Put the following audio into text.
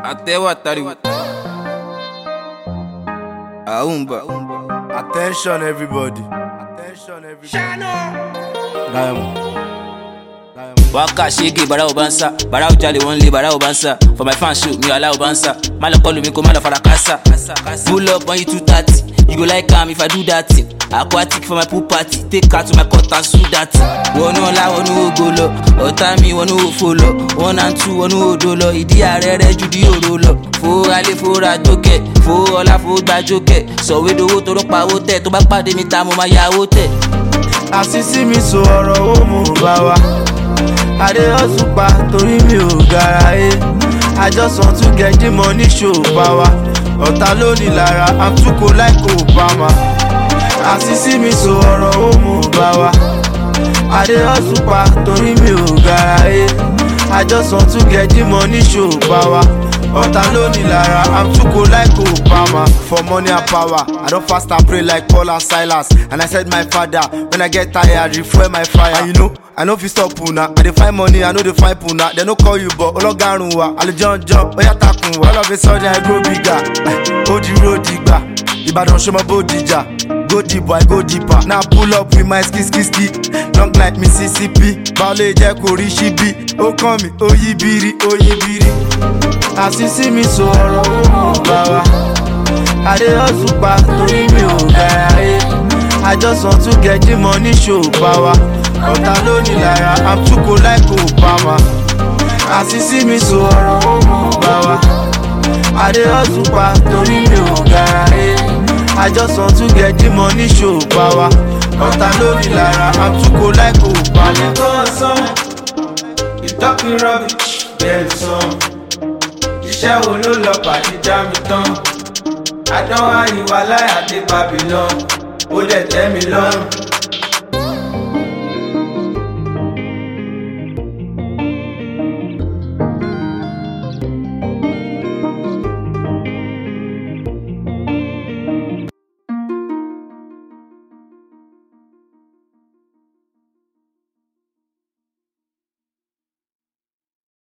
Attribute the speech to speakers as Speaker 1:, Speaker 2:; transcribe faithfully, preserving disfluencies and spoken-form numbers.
Speaker 1: Atewa tariwo. Aumba.
Speaker 2: Attention everybody. Attention everybody. Diamond.
Speaker 1: Waka shiki bara obansa, bara ujali only bara obansa. For my fans shoot me ala obansa. Malo call me ko malo farakasa. Pull up on you two thirty. You go like am if I do that thing. Aquatic for my pool party. Take car to my court and sue that. One la one ogolo. Otami one follow. One and two one odolo. Idi arere judi orolo. Fo ale fo ra joke. Fo ola fo gba joke. So we do wo to ro pa wo te. To ba pade mi ta mo ma ya wo te.
Speaker 2: Asisi mi so ọ̀rọ̀ o mo bá wa. Ade hustle pa torí mi ò gara e. I just want to get the money show power. Ọ̀tá ló ní lára, I'm too cool like Obama. Asisi mi so ọ̀rọ̀ o mo bá wa. Ade hustle pa torí mi ò gara e. I just want to get the money show power. Ọ̀tá ló ní lára, I'm too cool like Obama. For money and power, I don't fast and pray like Paul and Silas. And I said my father, when I get tired, refuel my fire. And you know, I know if you stop puna, I dey find money, I know they find puna. They no call you, but Ologarun wa, Ale John John, Oya Takun wa. All of a sudden I grow bigger, Odi road digba, Ibadan show my bodija. Go deep, boy, go deeper. Now pull up with my ski ski ski. Long like Mississippi, Bale je kori shibi. Oh come me, oh yibiri, oh yibiri. Asisi mi so ọ̀rọ̀ o mo bá wa. Ade hustle pa torí mi ò gara e. I just want to get the money show power. Ọ̀tá ló ní lára, I'm too cool like Obama. Asisi mi so ọ̀rọ̀ o mo bá wa. Ade hustle pa torí mi ò gara e. I just want to get the money show power. Ọ̀tá ló ní lára, I'm too cool like Obama.
Speaker 3: Go on son, you talking rubbish, bẹ́ẹ̀ son. Iṣẹ́ wo ló lọ pàdé já mi tán? Àdánwò àyíwá láyà dé Babylon, ó dẹ̀ tẹ́ mi lọ́rùn.